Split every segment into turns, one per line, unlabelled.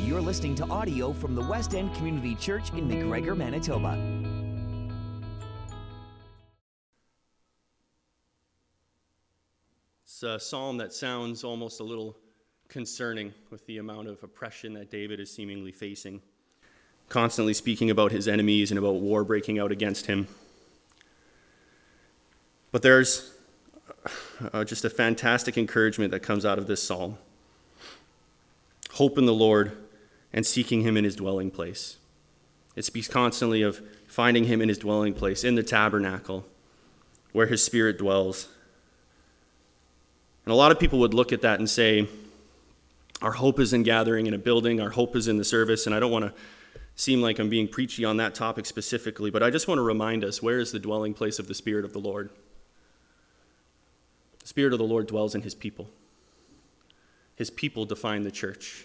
You're listening to audio from the West End Community Church in McGregor, Manitoba.
It's a psalm that sounds almost a little concerning with the amount of oppression that David is seemingly facing, constantly speaking about his enemies and about war breaking out against him. But there's just a fantastic encouragement that comes out of this psalm. Hope in the Lord and seeking him in his dwelling place. It speaks constantly of finding him in his dwelling place, in the tabernacle, where his spirit dwells. And a lot of people would look at that and say, our hope is in gathering in a building, our hope is in the service, and I don't want to seem like I'm being preachy on that topic specifically, but I just want to remind us, where is the dwelling place of the Spirit of the Lord? The Spirit of the Lord dwells in his people. His people define the church,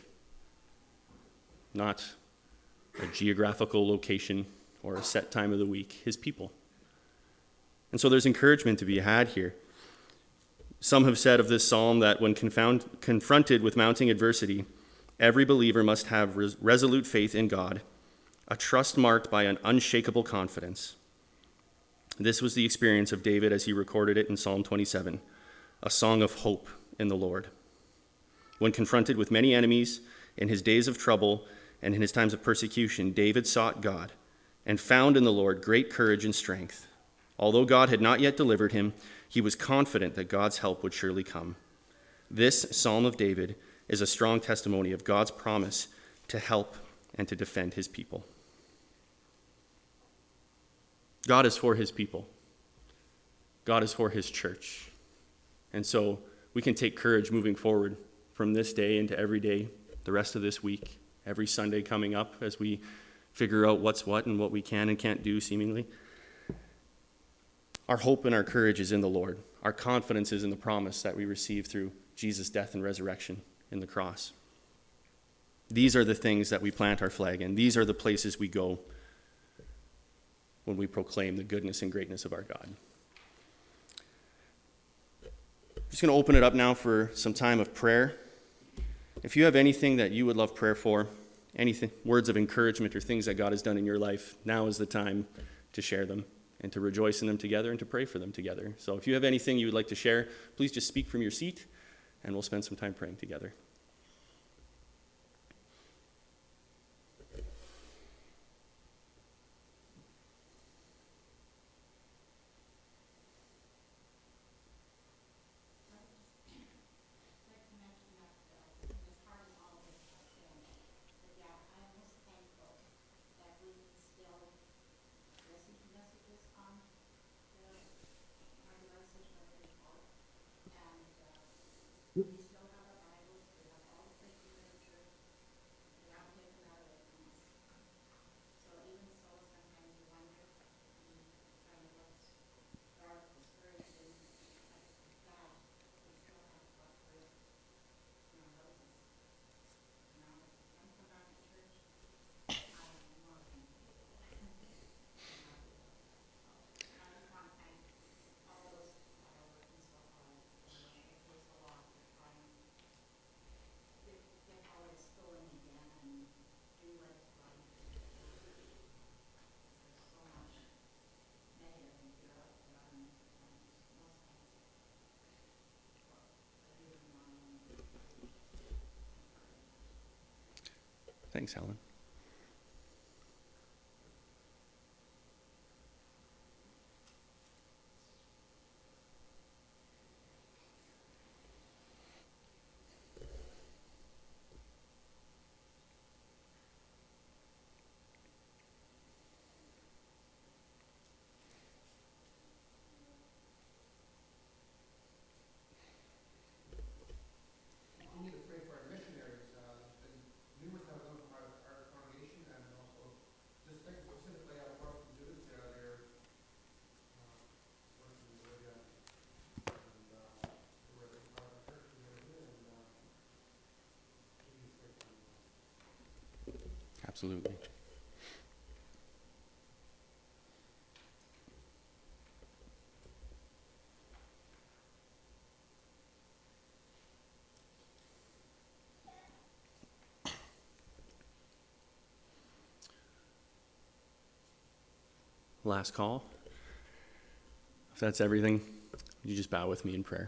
not a geographical location or a set time of the week, his people. And so there's encouragement to be had here. Some have said of this psalm that when confronted with mounting adversity, every believer must have resolute faith in God, a trust marked by an unshakable confidence. This was the experience of David as he recorded it in Psalm 27, a song of hope in the Lord. When confronted with many enemies in his days of trouble and in his times of persecution, David sought God and found in the Lord great courage and strength. Although God had not yet delivered him, he was confident that God's help would surely come. This Psalm of David is a strong testimony of God's promise to help and to defend his people. God is for his people. God is for his church. And so we can take courage moving forward from this day into every day, the rest of this week, every Sunday coming up as we figure out what's what and what we can and can't do seemingly. Our hope and our courage is in the Lord. Our confidence is in the promise that we receive through Jesus' death and resurrection in the cross. These are the things that we plant our flag in. These are the places we go when we proclaim the goodness and greatness of our God. I'm just going to open it up now for some time of prayer. If you have anything that you would love prayer for, anything, words of encouragement or things that God has done in your life, now is the time to share them and to rejoice in them together and to pray for them together. So if you have anything you would like to share, please just speak from your seat and we'll spend some time praying together. Thanks, Helen. Absolutely. last call. If that's everything, would you just bow with me in prayer?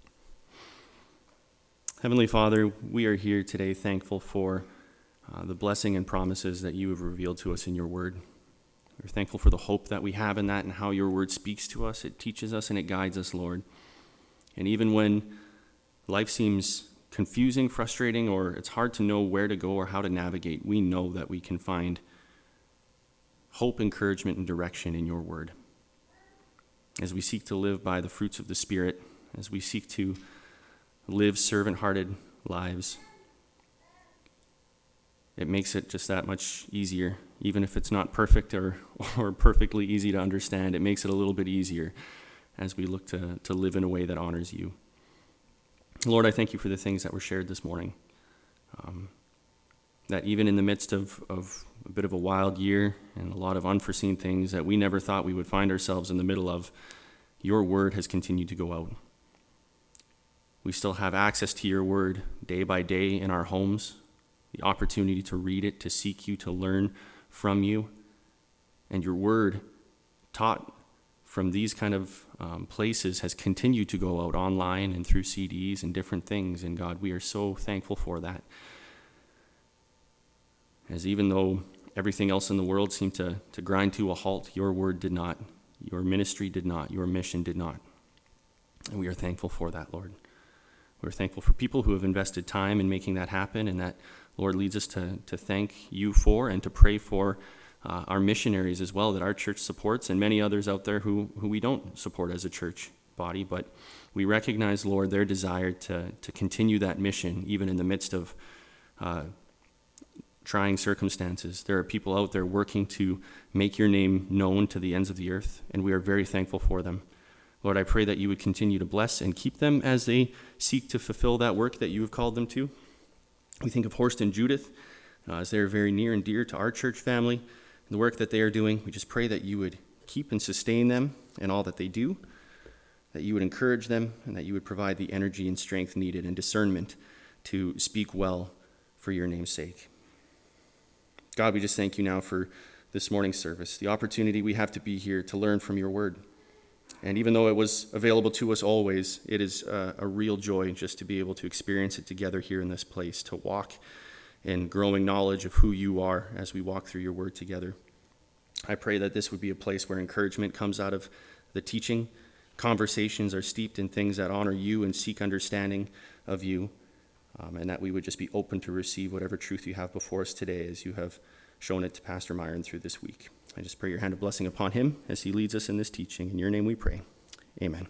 Heavenly Father, we are here today thankful for the blessing and promises that you have revealed to us in your word. We're thankful for the hope that we have in that and how your word speaks to us. It teaches us and it guides us, Lord. And even when life seems confusing, frustrating, or it's hard to know where to go or how to navigate, we know that we can find hope, encouragement, and direction in your word. As we seek to live by the fruits of the Spirit, as we seek to live servant-hearted lives, it makes it just that much easier. Even if it's not perfect or perfectly easy to understand, it makes it a little bit easier as we look to live in a way that honors you. Lord, I thank you for the things that were shared this morning. That even in the midst of a bit of a wild year and a lot of unforeseen things that we never thought we would find ourselves in the middle of, your word has continued to go out. We still have access to your word day by day in our homes, the opportunity to read it, to seek you, to learn from you. And your word, taught from these kind of places, has continued to go out online and through CDs and different things. And God, we are so thankful for that. As even though everything else in the world seemed to grind to a halt, your word did not, your ministry did not, your mission did not. And we are thankful for that, Lord. We're thankful for people who have invested time in making that happen, and that, Lord, leads us to thank you for and to pray for our missionaries as well, that our church supports, and many others out there who we don't support as a church body. But we recognize, Lord, their desire to continue that mission, even in the midst of trying circumstances. There are people out there working to make your name known to the ends of the earth, and we are very thankful for them. Lord, I pray that you would continue to bless and keep them as they seek to fulfill that work that you have called them to. We think of Horst and Judith as they're very near and dear to our church family and the work that they are doing. We just pray that you would keep and sustain them in all that they do, that you would encourage them, and that you would provide the energy and strength needed and discernment to speak well for your name's sake. God, we just thank you now for this morning's service, the opportunity we have to be here to learn from your word. And even though it was available to us always, it is a real joy just to be able to experience it together here in this place, to walk in growing knowledge of who you are as we walk through your word together. I pray that this would be a place where encouragement comes out of the teaching. Conversations are steeped in things that honor you and seek understanding of you, and that we would just be open to receive whatever truth you have before us today as you have shown it to Pastor Myron through this week. I just pray your hand of blessing upon him as he leads us in this teaching. In your name we pray. Amen.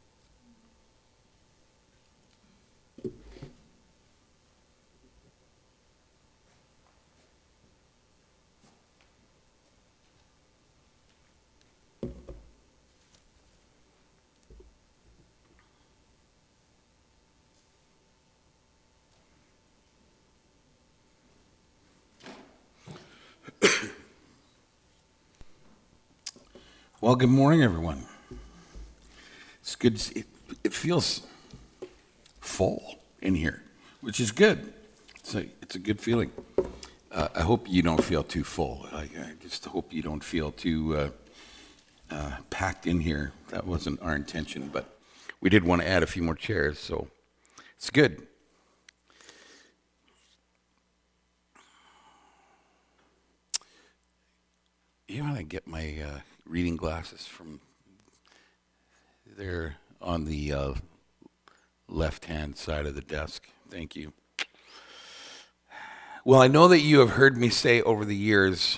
Well, good morning, everyone. It's good to see. It feels full in here, which is good. It's a good feeling. I hope you don't feel too full. I just hope you don't feel too packed in here. That wasn't our intention, but we did want to add a few more chairs, so it's good. You want to get my reading glasses from there on the left-hand side of the desk. Thank you. Well, I know that you have heard me say over the years,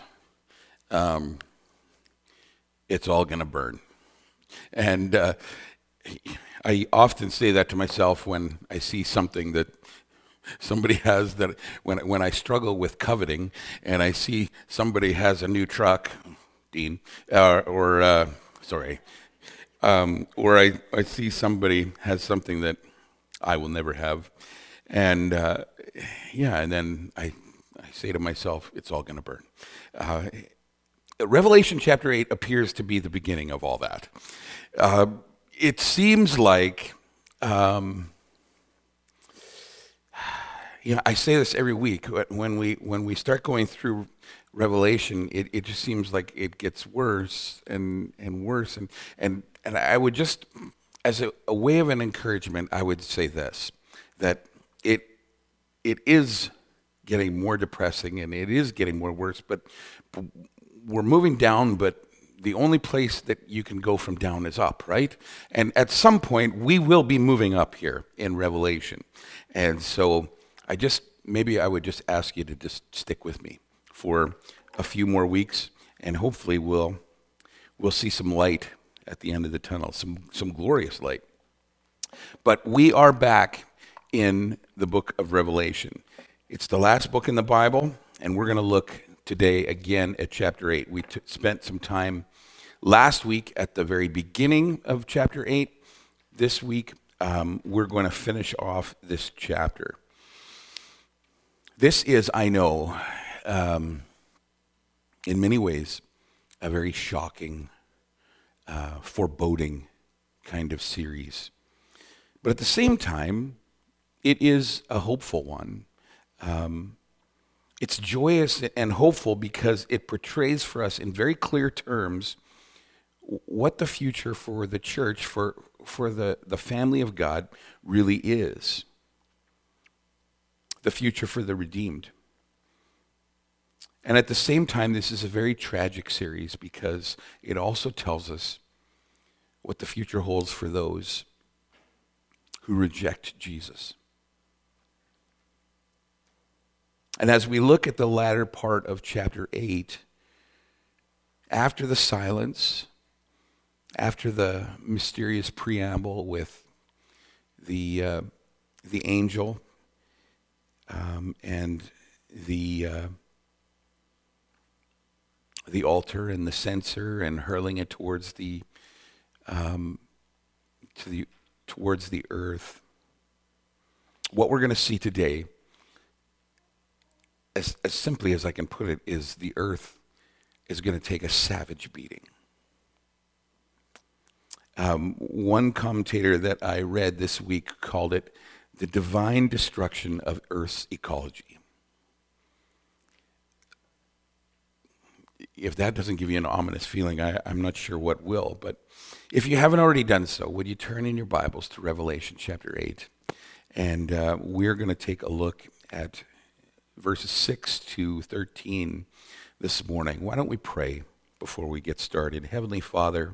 it's all going to burn. And I often say that to myself when I see something that somebody has, that when I struggle with coveting and I see somebody has a new truck, Dean, or I see somebody has something that I will never have, and and then I say to myself, it's all going to burn. Revelation chapter 8 appears to be the beginning of all that. It seems like I say this every week. When we start going through Revelation, it just seems like it gets worse and worse. And I would just, as a way of an encouragement, I would say this, that it is getting more depressing and it is getting more worse, but we're moving down, but the only place that you can go from down is up, right? And at some point, we will be moving up here in Revelation. And so maybe I would just ask you to just stick with me for a few more weeks, and hopefully we'll see some light at the end of the tunnel, some glorious light. But we are back in the book of Revelation. It's the last book in the Bible, and we're going to look today again at chapter 8. We spent some time last week at the very beginning of chapter 8. This week, we're going to finish off this chapter. This is, I know, in many ways, a very shocking, foreboding kind of series. But at the same time, it is a hopeful one. It's joyous and hopeful because it portrays for us in very clear terms what the future for the church, for the family of God really is. The future for the redeemed. And at the same time, this is a very tragic series because it also tells us what the future holds for those who reject Jesus. And as we look at the latter part of chapter 8, after the silence, after the mysterious preamble with the angel and the altar and the censer and hurling it towards the earth, what we're going to see today, as simply as I can put it, is the earth is going to take a savage beating. One commentator that I read this week called it the divine destruction of Earth's ecology. If that doesn't give you an ominous feeling, I'm not sure what will. But if you haven't already done so, would you turn in your Bibles to Revelation chapter 8? And we're going to take a look at verses 6 to 13 this morning. Why don't we pray before we get started? Heavenly Father,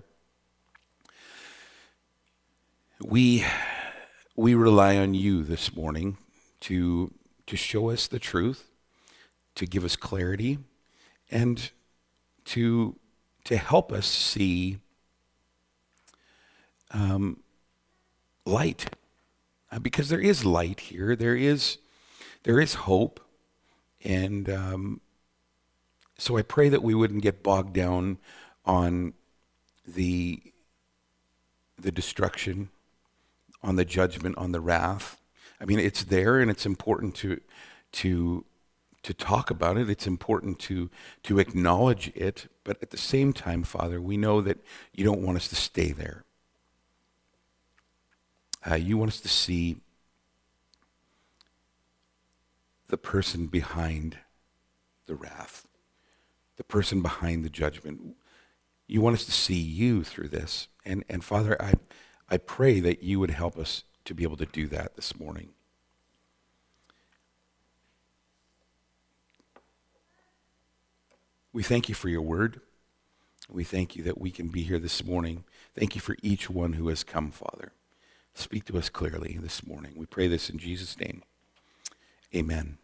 we rely on you this morning to show us the truth, to give us clarity, and to help us see light, because there is light here. There is hope, and so I pray that we wouldn't get bogged down on the destruction, on the judgment, on the wrath. I mean, it's there, and it's important to talk about it. It's important to acknowledge it. But at the same time, Father, we know that you don't want us to stay there. You want us to see the person behind the wrath, the person behind the judgment. You want us to see you through this. And Father, I pray that you would help us to be able to do that this morning. We thank you for your word. We thank you that we can be here this morning. Thank you for each one who has come, Father. Speak to us clearly this morning. We pray this in Jesus' name. Amen.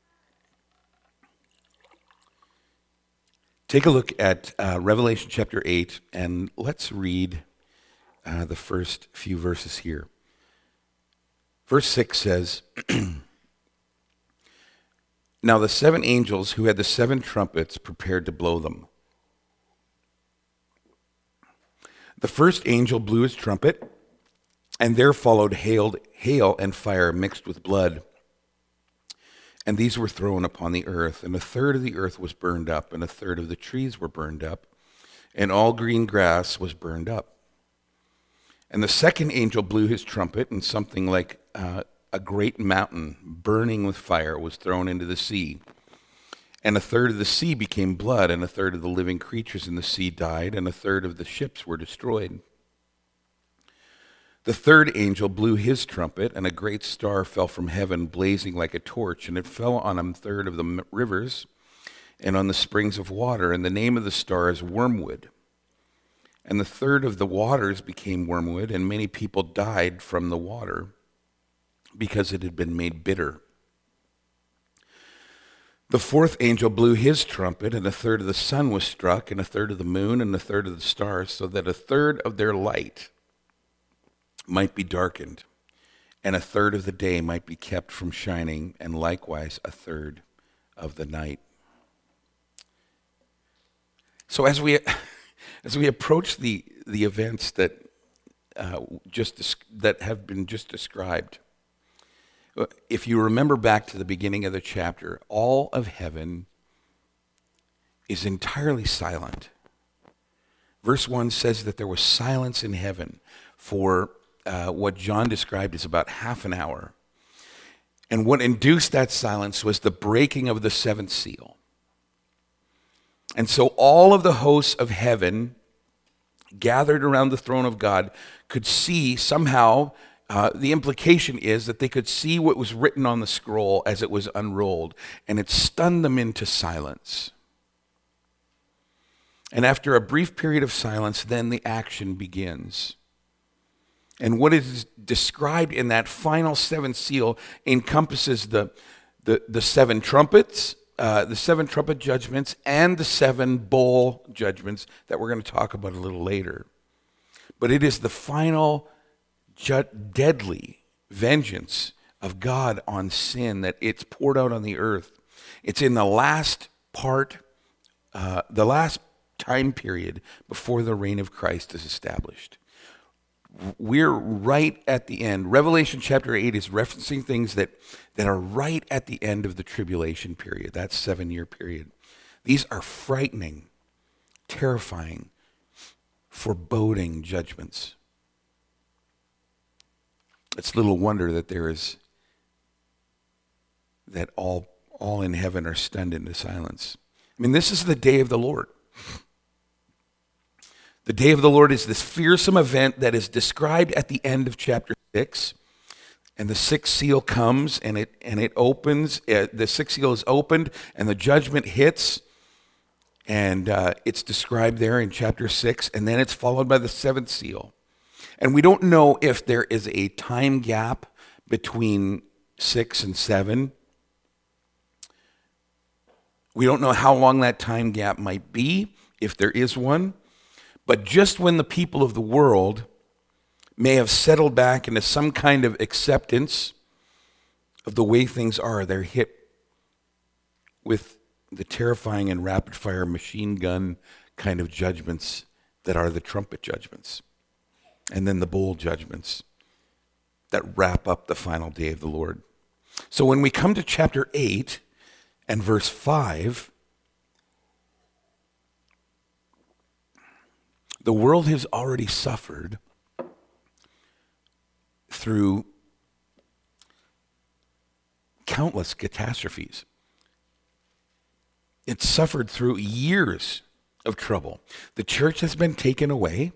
Take a look at Revelation chapter 8, and let's read the first few verses here. Verse 6 says, Now the 7 angels who had the 7 trumpets prepared to blow them. The first angel blew his trumpet, and there followed hail and fire mixed with blood. And these were thrown upon the earth, and 1/3 of the earth was burned up, and 1/3 of the trees were burned up, and all green grass was burned up. And the second angel blew his trumpet, and something like a great mountain burning with fire was thrown into the sea. And a third of the sea became blood, and a third of the living creatures in the sea died, and a third of the ships were destroyed. The third angel blew his trumpet, and a great star fell from heaven, blazing like a torch, and it fell on a third of the rivers and on the springs of water, and the name of the star is Wormwood. And the third of the waters became wormwood, and many people died from the water because it had been made bitter. The fourth angel blew his trumpet, and a third of the sun was struck, and a third of the moon, and a third of the stars, so that a third of their light might be darkened, and a third of the day might be kept from shining, and likewise a third of the night. So as we approach the events that have been just described, if you remember back to the beginning of the chapter, all of heaven is entirely silent. Verse 1 says that there was silence in heaven for what John described as about half an hour. And what induced that silence was the breaking of the seventh seal. And so all of the hosts of heaven gathered around the throne of God could see somehow. The implication is that they could see what was written on the scroll as it was unrolled, and it stunned them into silence. And after a brief period of silence, then the action begins. And what is described in that final seventh seal encompasses the seven trumpets, the seven trumpet judgments, and the seven bowl judgments that we're going to talk about a little later. But it is the final deadly vengeance of God on sin that it's poured out on the earth. It's in the last part, the last time period before the reign of Christ is established. We're right at the end. Revelation chapter 8 is referencing things that are right at the end of the tribulation period, that 7-year period. These are frightening, terrifying, foreboding judgments. It's little wonder that that all in heaven are stunned into silence. I mean, this is the day of the Lord. The day of the Lord is this fearsome event that is described at the end of chapter 6. And the sixth seal comes and it opens. The sixth seal is opened and the judgment hits. And it's described there in chapter 6. And then it's followed by the seventh seal. And we don't know if there is a time gap between 6 and 7. We don't know how long that time gap might be, if there is one. But just when the people of the world may have settled back into some kind of acceptance of the way things are, they're hit with the terrifying and rapid-fire machine gun kind of judgments that are the trumpet judgments. And then the bowl judgments that wrap up the final day of the Lord. So when we come to chapter 8 and verse 5, the world has already suffered through countless catastrophes. It's suffered through years of trouble. The church has been taken away.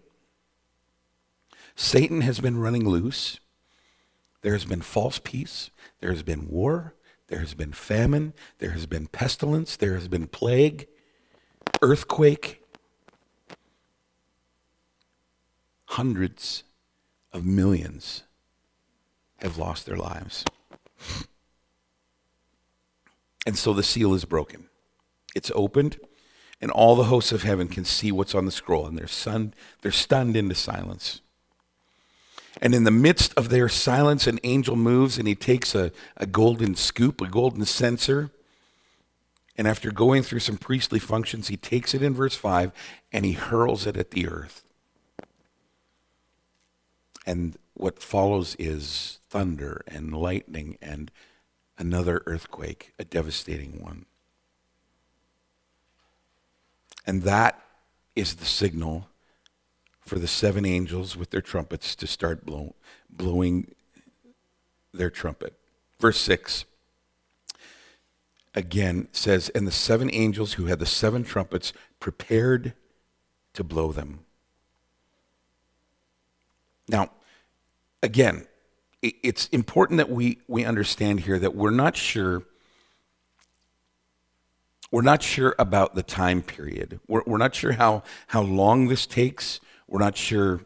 Satan has been running loose. There has been false peace. There has been war. There has been famine. There has been pestilence. There has been plague, earthquake. Hundreds of millions have lost their lives. And so the seal is broken. It's opened, and all the hosts of heaven can see what's on the scroll, and they're stunned into silence. And in the midst of their silence, an angel moves, and he takes a golden scoop, a golden censer, and after going through some priestly functions, he takes it in verse 5, and he hurls it at the earth. And what follows is thunder and lightning and another earthquake, a devastating one. And that is the signal for the 7 angels with their trumpets to start blowing their trumpet. Verse 6 again says, and the 7 angels who had the 7 trumpets prepared to blow them. Now, again, it's important that we understand here that we're not sure about the time period. We're not sure how long this takes. We're not sure.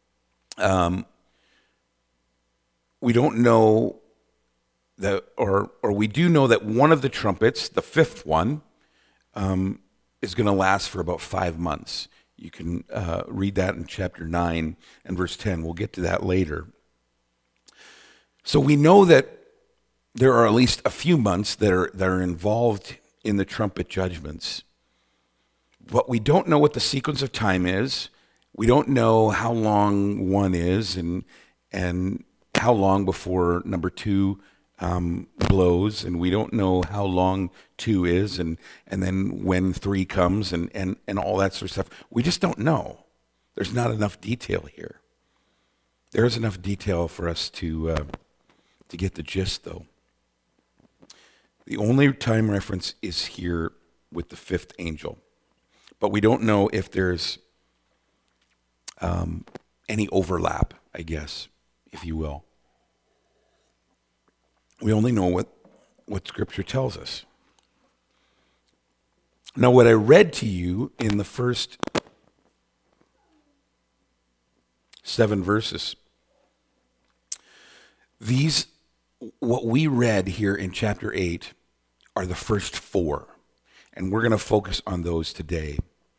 We don't know that, or we do know that one of the trumpets, the 5th one, is going to last for about 5 months. You can read that in chapter 9 and verse 10. We'll get to that later. So we know that there are at least a few months that are involved in the trumpet judgments. But we don't know what the sequence of time is. We don't know how long one is and how long before number 2 blows, and we don't know how long 2 is, and then when 3 comes, and all that sort of stuff. We just don't know. There's not enough detail here. There is enough detail for us to get the gist, though. The only time reference is here with the 5th angel, but we don't know if there's any overlap, I guess, if you will. We only know what Scripture tells us. Now, what I read to you in the first 7 verses, what we read here in chapter 8 are the first 4, and we're going to focus on those today.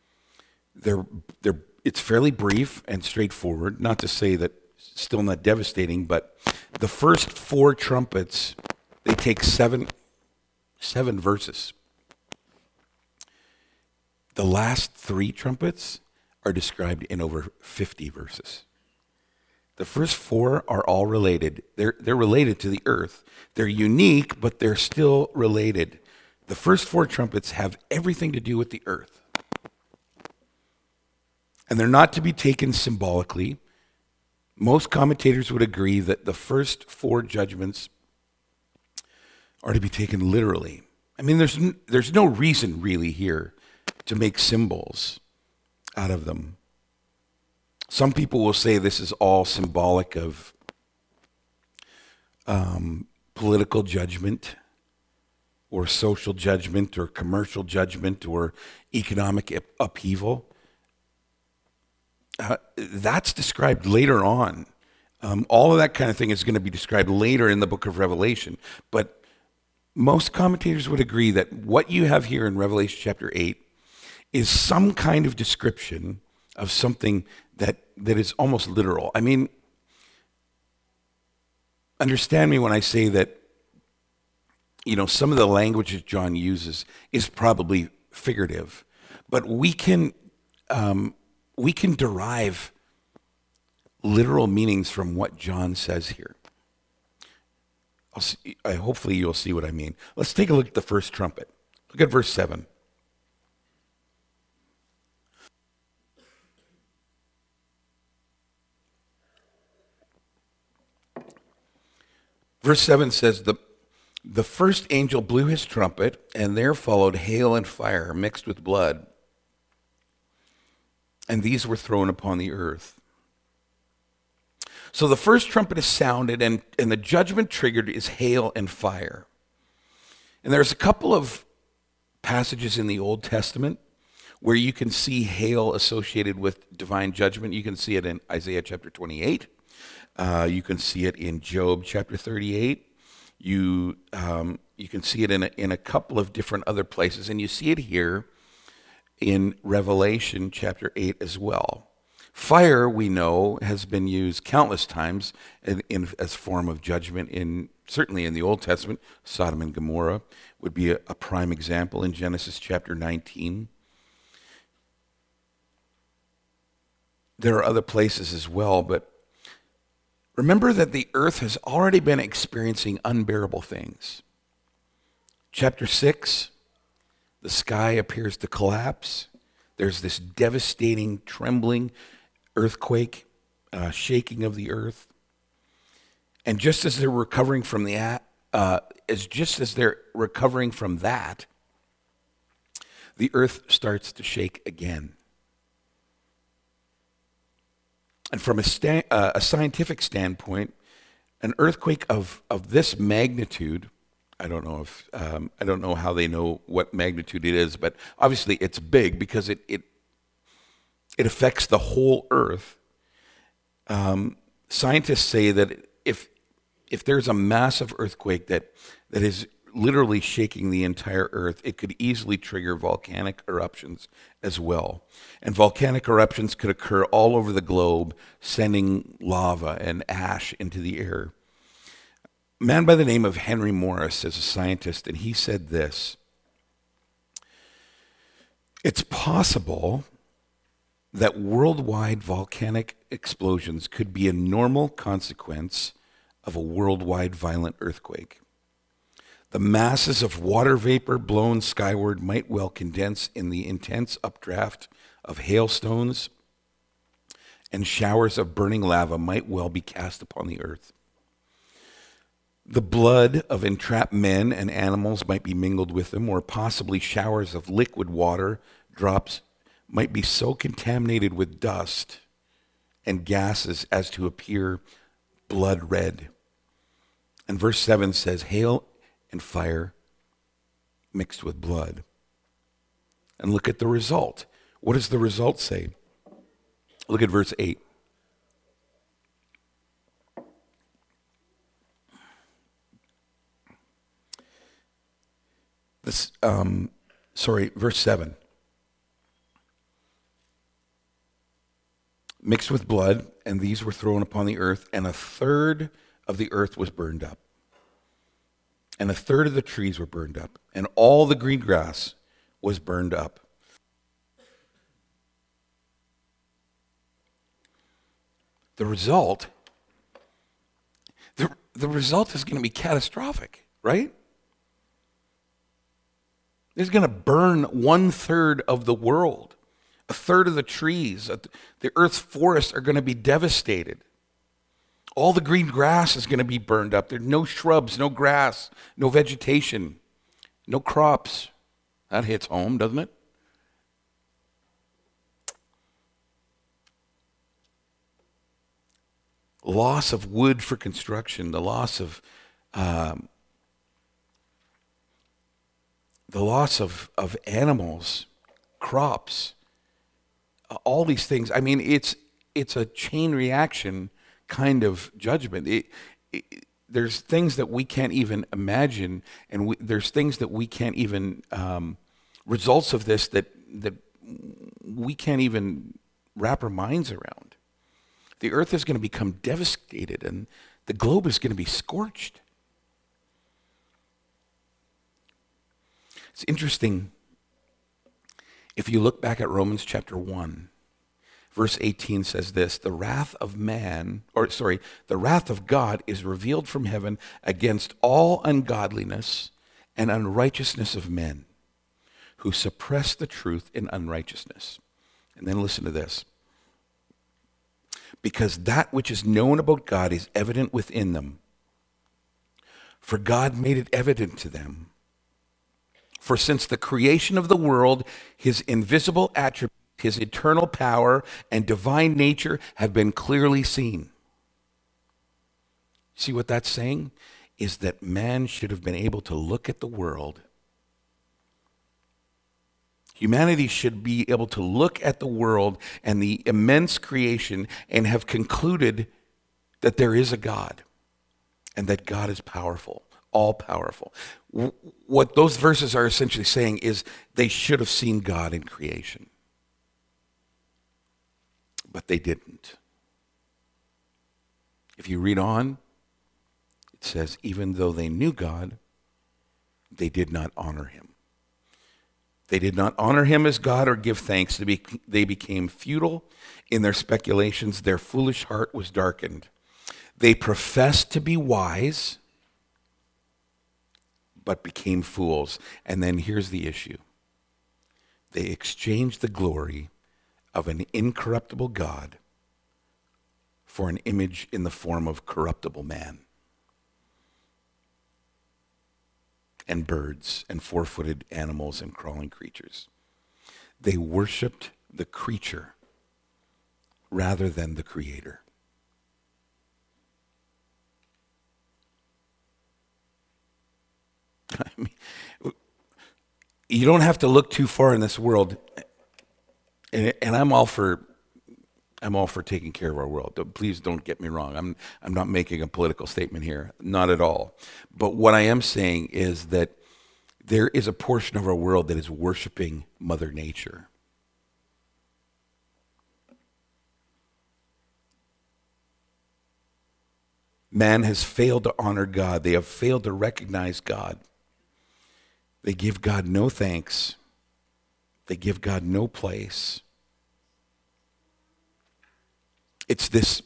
It's fairly brief and straightforward, not to say that it's still not devastating, but the first 4 trumpets, they take 7 verses. The last 3 trumpets are described in over 50 verses. The first 4 are all related. They're related to the earth. They're unique, but they're still related. The first 4 trumpets have everything to do with the earth. And they're not to be taken symbolically. Most commentators would agree that the first 4 judgments are to be taken literally. I mean, there's no reason really here to make symbols out of them. Some people will say this is all symbolic of political judgment or social judgment or commercial judgment or economic upheaval. That's described later on. All of that kind of thing is going to be described later in the book of Revelation. But most commentators would agree that what you have here in Revelation chapter 8 is some kind of description of something that is almost literal. I mean, understand me when I say that, some of the language that John uses is probably figurative, but we can derive literal meanings from what John says here. Hopefully you'll see what I mean. Let's take a look at the first trumpet. Look at verse 7. Verse 7 says, the first angel blew his trumpet, and there followed hail and fire mixed with blood, and these were thrown upon the earth. So the first trumpet is sounded, and the judgment triggered is hail and fire. And there's a couple of passages in the Old Testament where you can see hail associated with divine judgment. You can see it in Isaiah chapter 28. You can see it in Job chapter 38. You can see it in a couple of different other places, and you see it here in Revelation chapter 8 as well. Fire, we know, has been used countless times as form of judgment, certainly in the Old Testament. Sodom and Gomorrah would be a prime example in Genesis chapter 19. There are other places as well, but remember that the earth has already been experiencing unbearable things. Chapter 6, the sky appears to collapse. There's this devastating, trembling earthquake, shaking of the earth. And just as they're recovering from just as they're recovering from that, the earth starts to shake again. And from a scientific standpoint, an earthquake of this magnitude, I don't know how they know what magnitude it is, but obviously it's big because it affects the whole earth. Scientists say that if there's a massive earthquake that is literally shaking the entire earth, it could easily trigger volcanic eruptions as well. And volcanic eruptions could occur all over the globe, sending lava and ash into the air. A man by the name of Henry Morris is a scientist, and he said this: it's possible that worldwide volcanic explosions could be a normal consequence of a worldwide violent earthquake. The masses of water vapor blown skyward might well condense in the intense updraft of hailstones, and showers of burning lava might well be cast upon the earth. The blood of entrapped men and animals might be mingled with them, or possibly showers of liquid water drops might be so contaminated with dust and gases as to appear blood red. And verse 7 says, hail and fire mixed with blood. And look at the result. What does the result say? Look at verse 8. Verse 7. Mixed with blood, and these were thrown upon the earth, and a third of the earth was burned up. And a third of the trees were burned up, and all the green grass was burned up. The result is going to be catastrophic, right? It's going to burn 1/3 of the world. A third of the trees, the earth's forests are going to be devastated. All the green grass is going to be burned up. There's no shrubs, no grass, no vegetation, no crops. That hits home, doesn't it? Loss of wood for construction, the loss of animals, crops, all these things. I mean, it's a chain reaction kind of judgment. There's things that we can't even imagine, and there's things that we can't even results of this that we can't even wrap our minds around. The earth is going to become devastated, and the globe is going to be scorched. It's interesting. If you look back at Romans chapter 1, verse 18 says this: the wrath of God is revealed from heaven against all ungodliness and unrighteousness of men who suppress the truth in unrighteousness. And then listen to this. Because that which is known about God is evident within them, for God made it evident to them. For since the creation of the world, his invisible attributes, his eternal power and divine nature have been clearly seen. See what that's saying? Is that man should have been able to look at the world. Humanity should be able to look at the world and the immense creation and have concluded that there is a God and that God is powerful. All powerful. What those verses are essentially saying is they should have seen God in creation. But they didn't. If you read on, it says, even though they knew God, they did not honor him. They did not honor him as God or give thanks. They became futile in their speculations. Their foolish heart was darkened. They professed to be wise, but became fools. And then here's the issue. They exchanged the glory of an incorruptible God for an image in the form of corruptible man. and birds and four-footed animals and crawling creatures. They worshiped the creature rather than the Creator. I mean, you don't have to look too far in this world, and I'm all for taking care of our world. Please don't get me wrong. I'm not making a political statement here, not at all. But what I am saying is that there is a portion of our world that is worshiping Mother Nature. Man has failed to honor God. They have failed to recognize God. They give God no thanks. They give God no place. It's this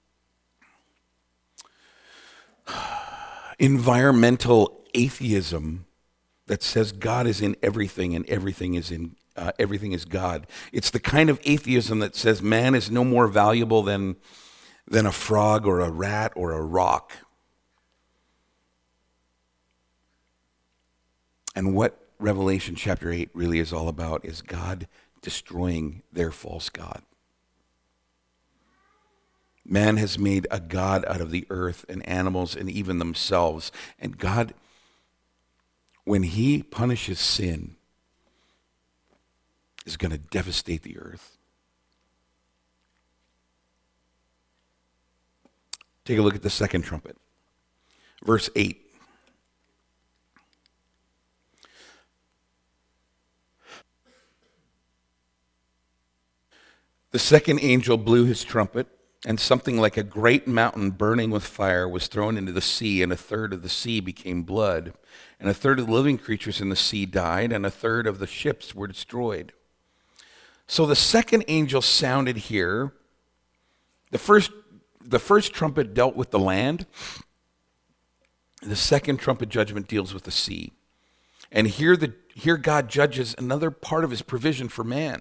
environmental atheism that says God is in everything and everything is God. It's the kind of atheism that says man is no more valuable than a frog or a rat or a rock. And what Revelation chapter 8 really is all about is God destroying their false god. Man has made a god out of the earth and animals and even themselves. And God, when he punishes sin, is going to devastate the earth. Take a look at the second trumpet. Verse 8. The second angel blew his trumpet, and something like a great mountain burning with fire was thrown into the sea, and a third of the sea became blood, and a third of the living creatures in the sea died, and a third of the ships were destroyed. So the second angel sounded here. The first trumpet dealt with the land. The second trumpet judgment deals with the sea. And here God judges another part of his provision for man.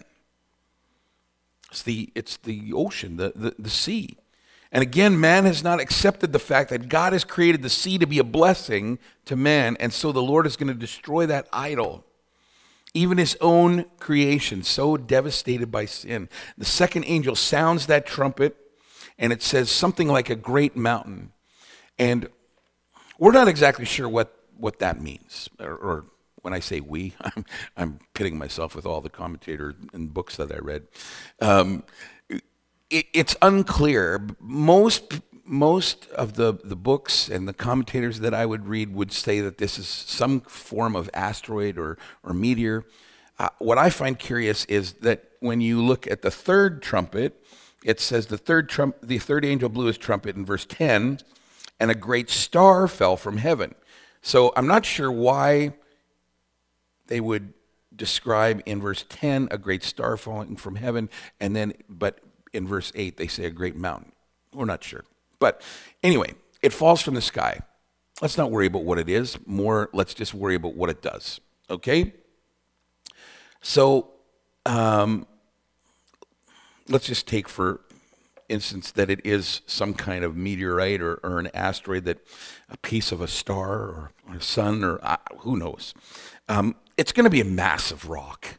It's the ocean, the sea. And again, man has not accepted the fact that God has created the sea to be a blessing to man, and so the Lord is going to destroy that idol. Even his own creation, so devastated by sin. The second angel sounds that trumpet, and it says something like a great mountain. And we're not exactly sure what that means, or when I say we, I'm pitting myself with all the commentators and books that I read. It's unclear. Most of the books and the commentators that I would read would say that this is some form of asteroid or meteor. What I find curious is that when you look at the third trumpet, it says the third angel blew his trumpet in verse 10, and a great star fell from heaven. So I'm not sure why they would describe in verse 10 a great star falling from heaven, but in verse 8 they say a great mountain. We're not sure. But anyway, it falls from the sky. Let's not worry about what it is. Let's just worry about what it does. Okay? So let's just take for instance that it is some kind of meteorite or an asteroid, that a piece of a star or a sun or who knows. It's going to be a massive rock.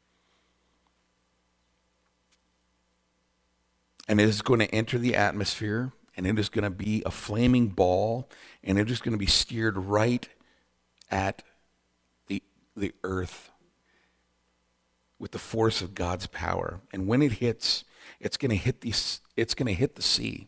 And it is going to enter the atmosphere, and it is going to be a flaming ball, and it is going to be steered right at the earth with the force of God's power. And when it hits, it's going to hit the sea.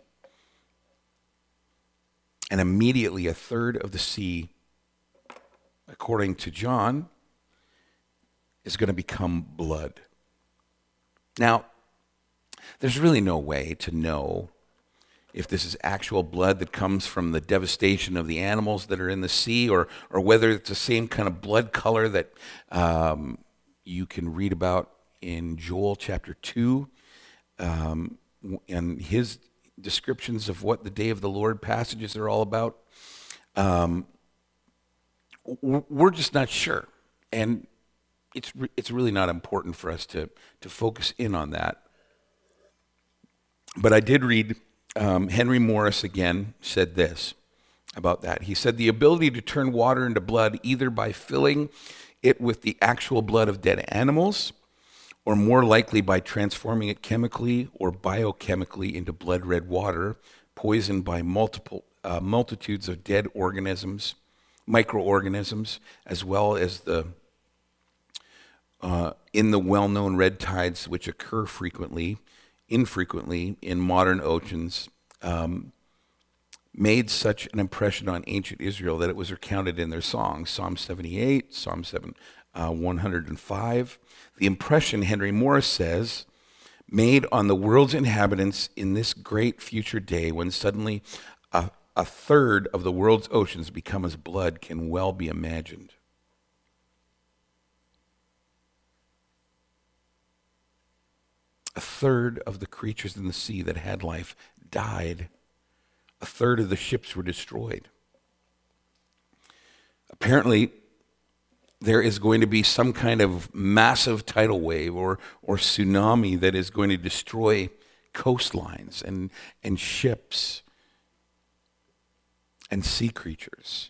And immediately a third of the sea, according to John, is going to become blood. Now, there's really no way to know if this is actual blood that comes from the devastation of the animals that are in the sea, or whether it's the same kind of blood color that you can read about in Joel chapter 2, and his descriptions of what the Day of the Lord passages are all about. We're just not sure. And it's really not important for us to focus in on that. But I did read, Henry Morris again said this, about that. He said the ability to turn water into blood either by filling it with the actual blood of dead animals, or more likely by transforming it chemically or biochemically into blood red water, poisoned by multitudes of dead organisms, microorganisms, as well as in the well-known red tides which occur infrequently in modern oceans, made such an impression on ancient Israel that it was recounted in their songs, Psalm 78, Psalm 105. The impression, Henry Morris says, made on the world's inhabitants in this great future day when suddenly a third of the world's oceans become as blood can well be imagined. A third of the creatures in the sea that had life died. A third of the ships were destroyed. Apparently, there is going to be some kind of massive tidal wave or tsunami that is going to destroy coastlines and ships and sea creatures.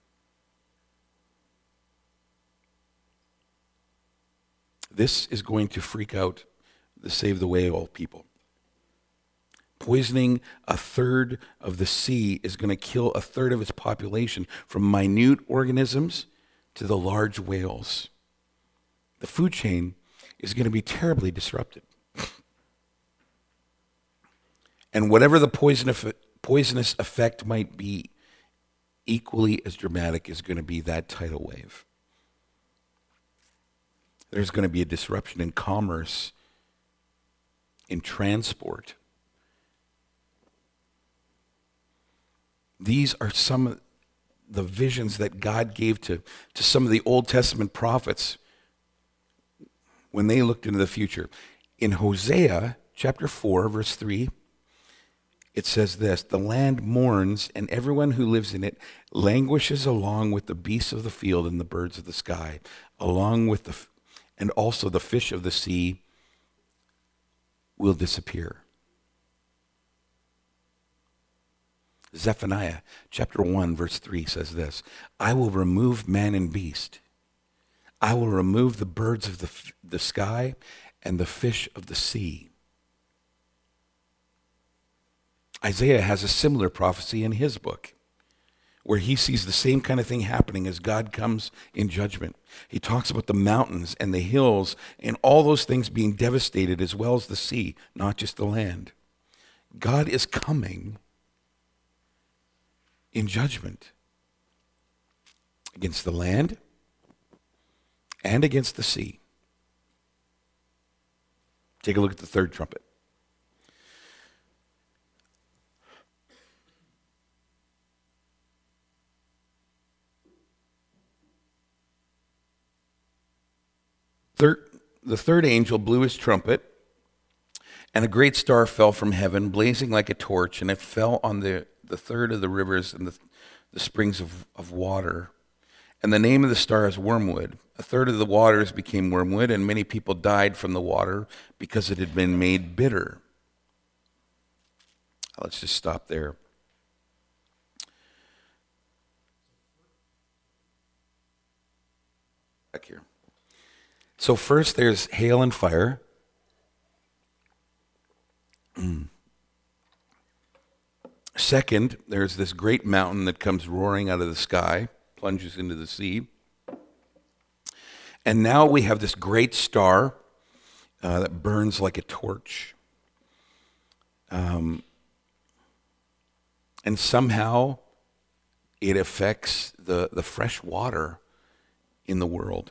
This is going to freak out the Save the Whale people. Poisoning a third of the sea is going to kill a third of its population, from minute organisms to the large whales. The food chain is going to be terribly disrupted. And whatever the poisonous effect might be, equally as dramatic is going to be that tidal wave. There's going to be a disruption in commerce, in transport. These are some of the visions that God gave to some of the Old Testament prophets when they looked into the future. In Hosea chapter 4, verse 3, it says this: the land mourns, and everyone who lives in it languishes along with the beasts of the field and the birds of the sky, and also the fish of the sea will disappear. Zephaniah chapter 1, verse 3 says this: I will remove man and beast. I will remove the birds of the sky and the fish of the sea. Isaiah has a similar prophecy in his book, where he sees the same kind of thing happening as God comes in judgment. He talks about the mountains and the hills and all those things being devastated, as well as the sea, not just the land. God is coming in judgment against the land and against the sea. Take a look at the third trumpet. The third angel blew his trumpet, and a great star fell from heaven, blazing like a torch, and it fell on the third of the rivers and the springs of water. And the name of the star is Wormwood. A third of the waters became wormwood, and many people died from the water because it had been made bitter. Let's just stop there. Back here. So first there's hail and fire. Second, there's this great mountain that comes roaring out of the sky, plunges into the sea. And now we have this great star that burns like a torch. And somehow it affects the fresh water in the world.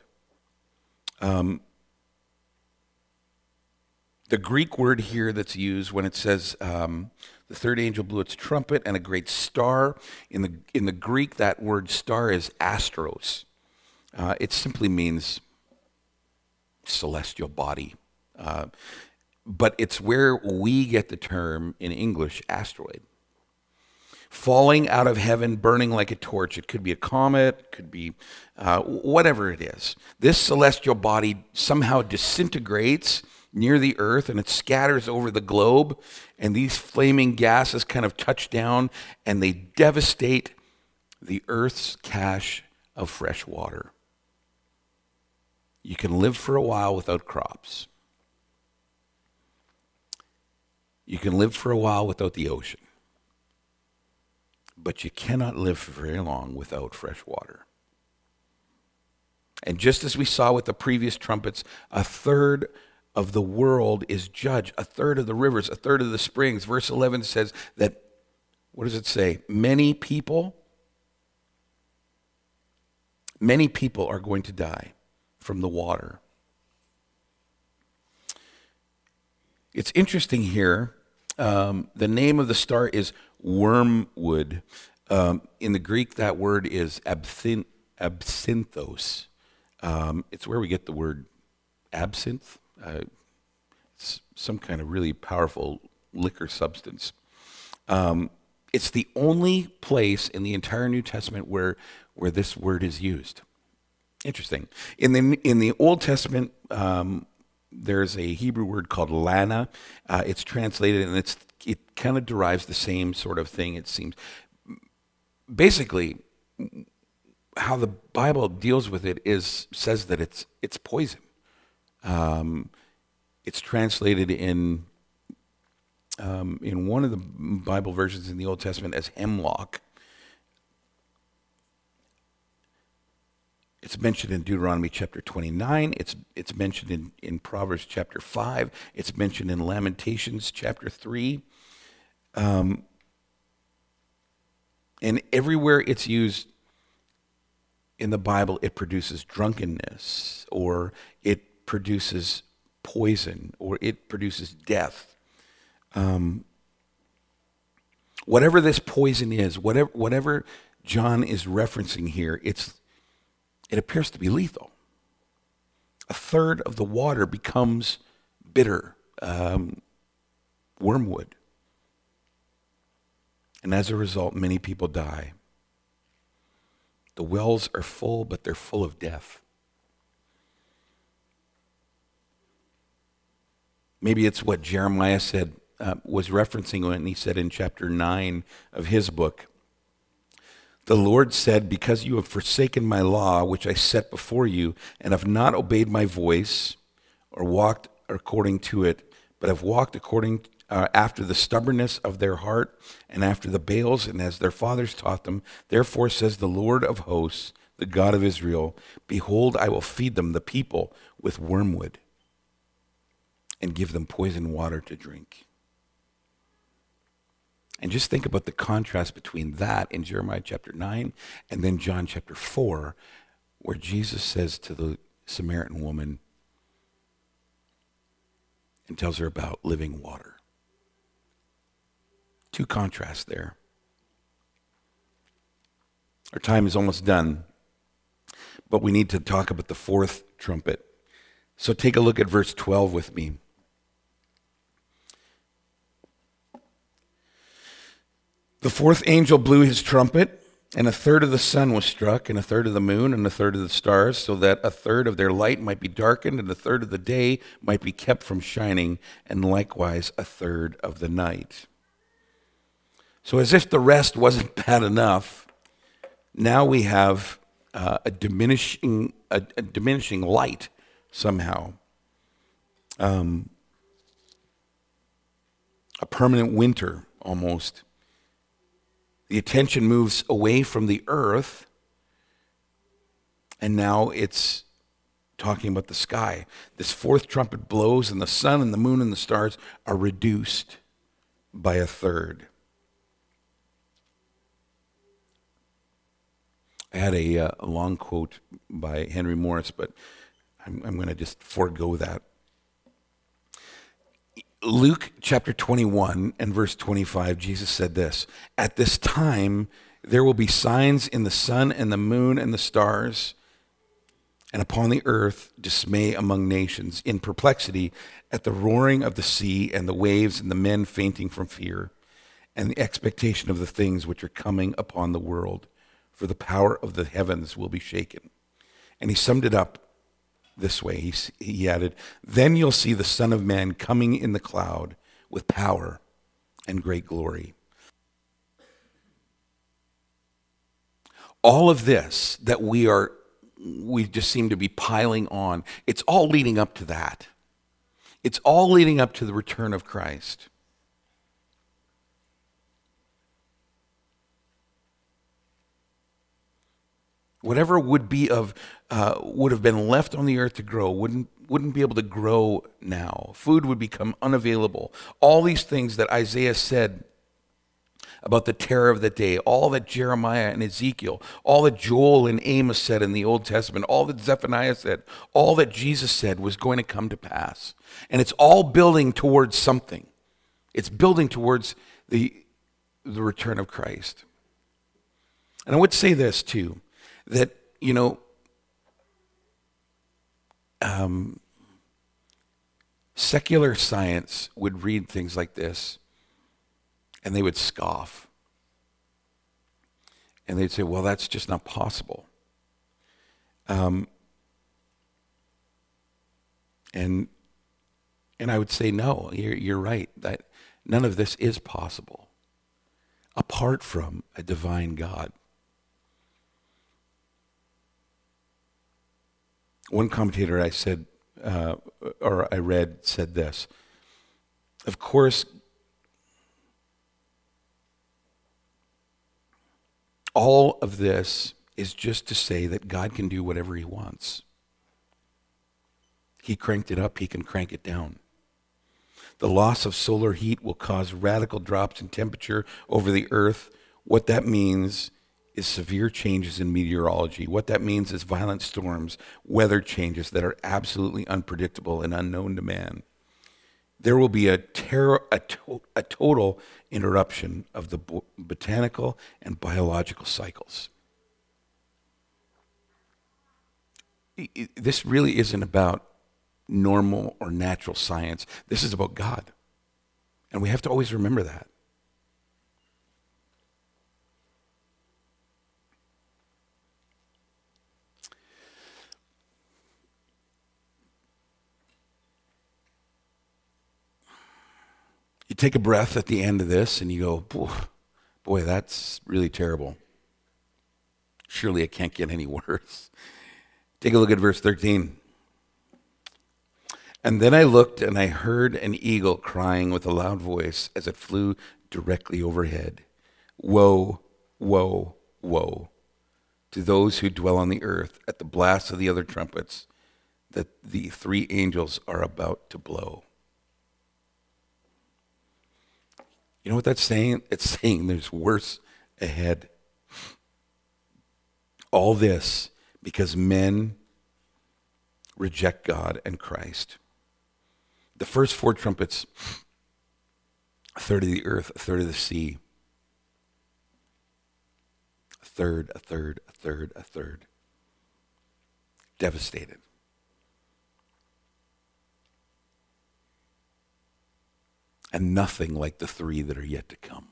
The Greek word here that's used when it says the third angel blew its trumpet and a great star, in the Greek that word star is astros. It simply means celestial body. But it's where we get the term in English asteroid. Falling out of heaven, burning like a torch. It could be a comet, could be whatever it is. This celestial body somehow disintegrates near the earth, and it scatters over the globe, and these flaming gases kind of touch down, and they devastate the earth's cache of fresh water. You can live for a while without crops. You can live for a while without the ocean. But you cannot live for very long without fresh water. And just as we saw with the previous trumpets, a third of the world is judged, a third of the rivers, a third of the springs. Verse 11 says that, what does it say? Many people are going to die from the water. It's interesting here. The name of the star is wormwood. In the Greek, that word is absinthos. It's where we get the word absinthe. It's some kind of really powerful liquor substance. It's the only place in the entire New Testament where this word is used. Interesting. In the Old Testament, there's a Hebrew word called lana. It's translated, and it kind of derives the same sort of thing, it seems. Basically, how the Bible deals with it says that it's poison. It's translated in one of the Bible versions in the Old Testament as hemlock. It's mentioned in Deuteronomy chapter 29. It's mentioned in Proverbs chapter 5. It's mentioned in Lamentations chapter 3. And everywhere it's used in the Bible, it produces drunkenness, or it produces poison, or it produces death. Whatever this poison is, whatever John is referencing here, it appears to be lethal. A third of the water becomes bitter, wormwood. And as a result, many people die. The wells are full, but they're full of death. Maybe it's what Jeremiah said, was referencing when he said in chapter 9 of his book, "The Lord said, because you have forsaken my law, which I set before you, and have not obeyed my voice, or walked according to it, but have walked according after the stubbornness of their heart, and after the Baals, and as their fathers taught them, therefore says the Lord of hosts, the God of Israel, behold, I will feed them, the people, with wormwood, and give them poison water to drink." And just think about the contrast between that in Jeremiah chapter 9 and then John chapter 4, where Jesus says to the Samaritan woman and tells her about living water. Two contrasts there. Our time is almost done, but we need to talk about the fourth trumpet. So take a look at verse 12 with me. The fourth angel blew his trumpet, and a third of the sun was struck, and a third of the moon, and a third of the stars, so that a third of their light might be darkened, and a third of the day might be kept from shining, and likewise a third of the night. So as if the rest wasn't bad enough, now we have a diminishing light somehow. A permanent winter almost. The attention moves away from the earth, and now it's talking about the sky. This fourth trumpet blows, and the sun and the moon and the stars are reduced by a third. I had a long quote by Henry Morris, but I'm going to just forego that. Luke chapter 21 and verse 25, Jesus said this, "At this time there will be signs in the sun and the moon and the stars, and upon the earth dismay among nations, in perplexity at the roaring of the sea and the waves and the men fainting from fear, and the expectation of the things which are coming upon the world. For the power of the heavens will be shaken." And he summed it up this way. He added, "Then you'll see the Son of Man coming in the cloud with power and great glory." all of this that we just seem to be piling on, it's all leading up to that. It's all leading up to the return of Christ. Whatever would have been left on the earth to grow wouldn't be able to grow now. Food would become unavailable. All these things that Isaiah said about the terror of the day, all that Jeremiah and Ezekiel, all that Joel and Amos said in the Old Testament, all that Zephaniah said, all that Jesus said was going to come to pass. And it's all building towards something. It's building towards the return of Christ. And I would say this too, that, secular science would read things like this and they would scoff. And they'd say, well, that's just not possible. And I would say, no, you're right, that none of this is possible apart from a divine God. One commentator I read said this: of course, all of this is just to say that God can do whatever he wants. He cranked it up, he can crank it down. The loss of solar heat will cause radical drops in temperature over the earth. What that means is severe changes in meteorology. What that means is violent storms, weather changes that are absolutely unpredictable and unknown to man. There will be a total interruption of the botanical and biological cycles. This really isn't about normal or natural science. This is about God. And we have to always remember that. You take a breath at the end of this and you go, boy, that's really terrible. Surely it can't get any worse. Take a look at verse 13. And then I looked and I heard an eagle crying with a loud voice as it flew directly overhead. Woe, woe, woe to those who dwell on the earth at the blast of the other trumpets that the three angels are about to blow. You know what that's saying? It's saying there's worse ahead. All this because men reject God and Christ. The first four trumpets, a third of the earth, a third of the sea, a third, a third, a third, a third. Devastated. And nothing like the three that are yet to come.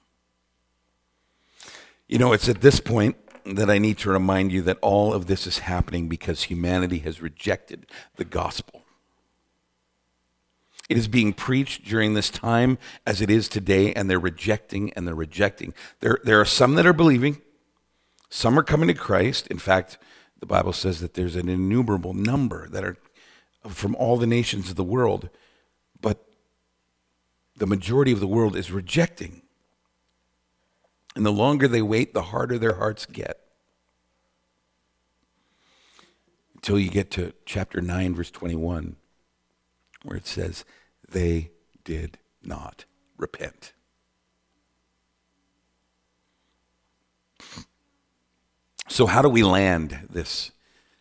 It's at this point that I need to remind you that all of this is happening because humanity has rejected the gospel. It is being preached during this time as it is today, and they're rejecting and they're rejecting. There are some that are believing. Some are coming to Christ. In fact, the Bible says that there's an innumerable number that are from all the nations of the world. But the majority of the world is rejecting. And the longer they wait, the harder their hearts get. Until you get to chapter 9, verse 21, where it says, they did not repent. So how do we land this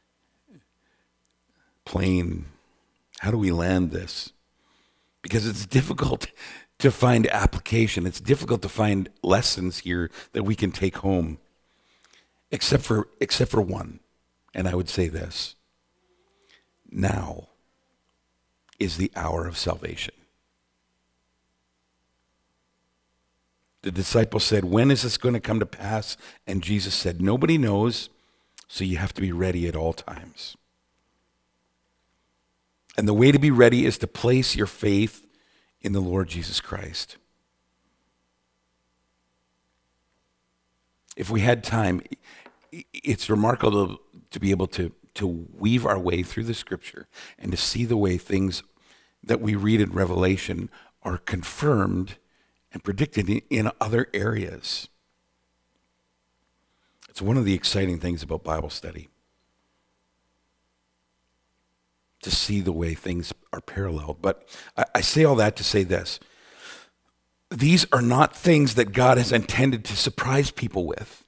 plane? How do we land this? Because it's difficult to find application. It's difficult to find lessons here that we can take home, except for one. And I would say this: now is the hour of salvation. The disciples said, when is this going to come to pass? And Jesus said, nobody knows, so you have to be ready at all times. And the way to be ready is to place your faith in the Lord Jesus Christ. If we had time, it's remarkable to be able to weave our way through the scripture and to see the way things that we read in Revelation are confirmed and predicted in other areas. It's one of the exciting things about Bible study, to see the way things are paralleled. But I say all that to say this. These are not things that God has intended to surprise people with.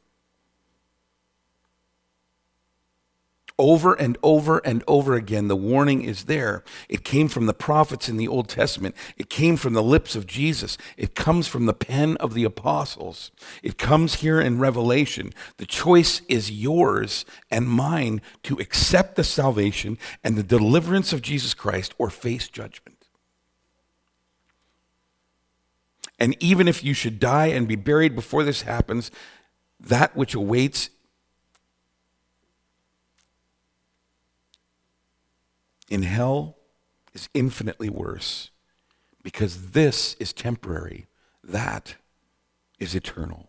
Over and over and over again, the warning is there. It came from the prophets in the Old Testament. It came from the lips of Jesus. It comes from the pen of the apostles. It comes here in Revelation. The choice is yours and mine to accept the salvation and the deliverance of Jesus Christ or face judgment. And even if you should die and be buried before this happens, that which awaits in hell is infinitely worse, because this is temporary, that is eternal.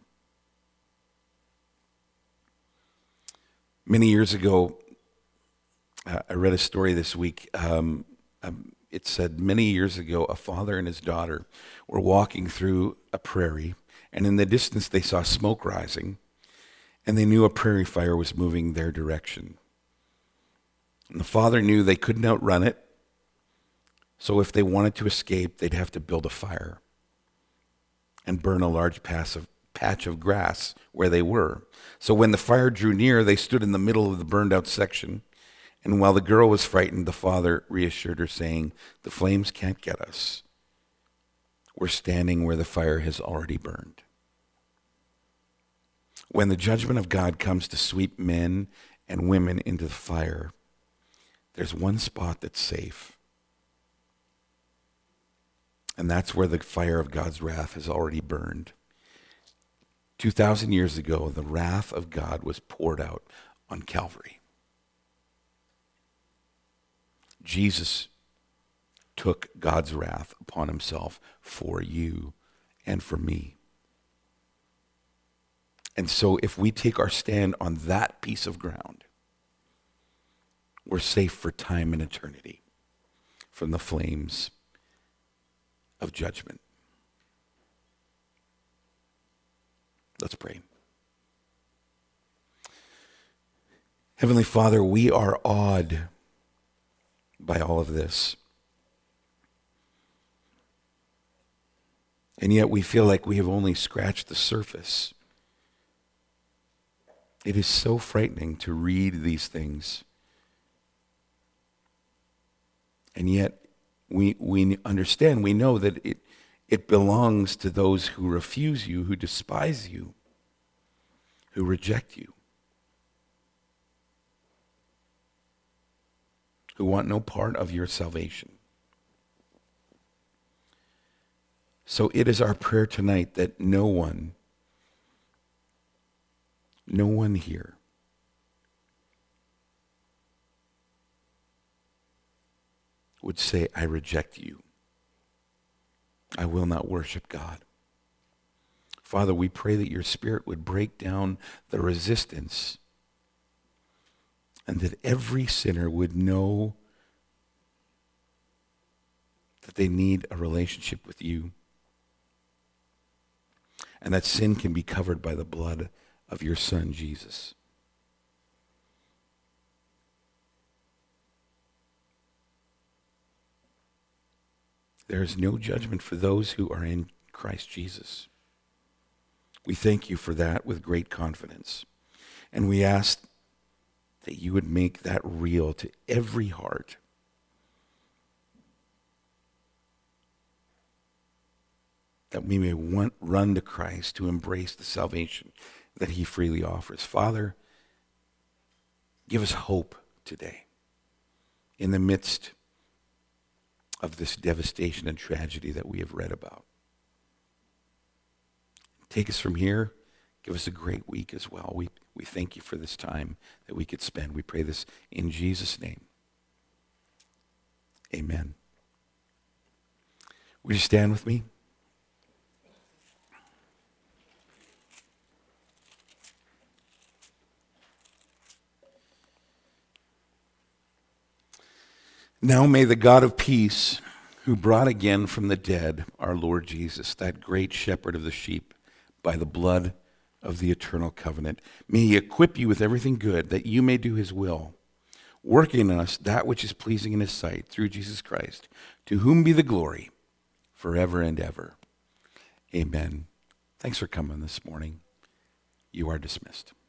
Many years ago, I read a story this week. It said many years ago, a father and his daughter were walking through a prairie, and in the distance they saw smoke rising, and they knew a prairie fire was moving their direction. And the father knew they couldn't outrun it, so if they wanted to escape, they'd have to build a fire and burn a large patch of grass where they were. So when the fire drew near, they stood in the middle of the burned out section, and while the girl was frightened, the father reassured her, saying, "The flames can't get us. We're standing where the fire has already burned." When the judgment of God comes to sweep men and women into the fire, there's one spot that's safe. And that's where the fire of God's wrath has already burned. 2,000 years ago, the wrath of God was poured out on Calvary. Jesus took God's wrath upon himself for you and for me. And so if we take our stand on that piece of ground, we're safe for time and eternity from the flames of judgment. Let's pray. Heavenly Father, we are awed by all of this. And yet we feel like we have only scratched the surface. It is so frightening to read these things. And yet we understand, we know that it belongs to those who refuse you, who despise you, who reject you, who want no part of your salvation. So it is our prayer tonight that no one here would say, "I reject you. I will not worship God." Father, we pray that your Spirit would break down the resistance and that every sinner would know that they need a relationship with you and that sin can be covered by the blood of your Son, Jesus. There is no judgment for those who are in Christ Jesus. We thank you for that with great confidence. And we ask that you would make that real to every heart. That we may run to Christ to embrace the salvation that he freely offers. Father, give us hope today in the midst of this devastation and tragedy that we have read about. Take us from here. Give us a great week as well. We thank you for this time that we could spend. We pray this in Jesus' name. Amen. Would you stand with me? Now may the God of peace, who brought again from the dead our Lord Jesus, that great shepherd of the sheep, by the blood of the eternal covenant, may he equip you with everything good, that you may do his will, working in us that which is pleasing in his sight, through Jesus Christ, to whom be the glory forever and ever. Amen. Thanks for coming this morning. You are dismissed.